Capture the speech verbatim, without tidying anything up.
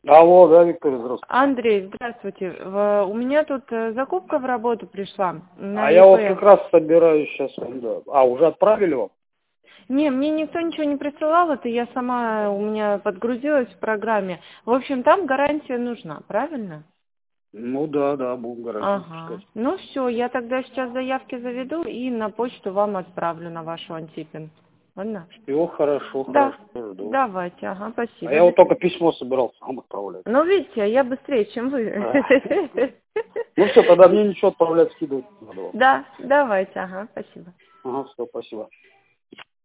Алло, да, Виктория, здравствуйте. Андрей, здравствуйте. В- У меня тут э, закупка в работу пришла на А я вот ИП. как раз собираюсь сейчас, да. А, уже отправили вам? Не, мне никто ничего не присылал, это я сама, у меня подгрузилась в программе. В общем, там гарантия нужна, правильно? Ну да, да, будем гарантию Ага. пускать. Ну все, я тогда сейчас заявки заведу и на почту вам отправлю на вашу Антипин. Ладно? Все хорошо, Да. хорошо, жду. Давайте, ага, А спасибо. я вот только письмо собирался вам отправлять. Ну, видите, я быстрее, чем вы. А. Ну все, тогда мне ничего отправлять, скидывать не надо вам. Да, давайте, ага, спасибо. Ага, все, спасибо.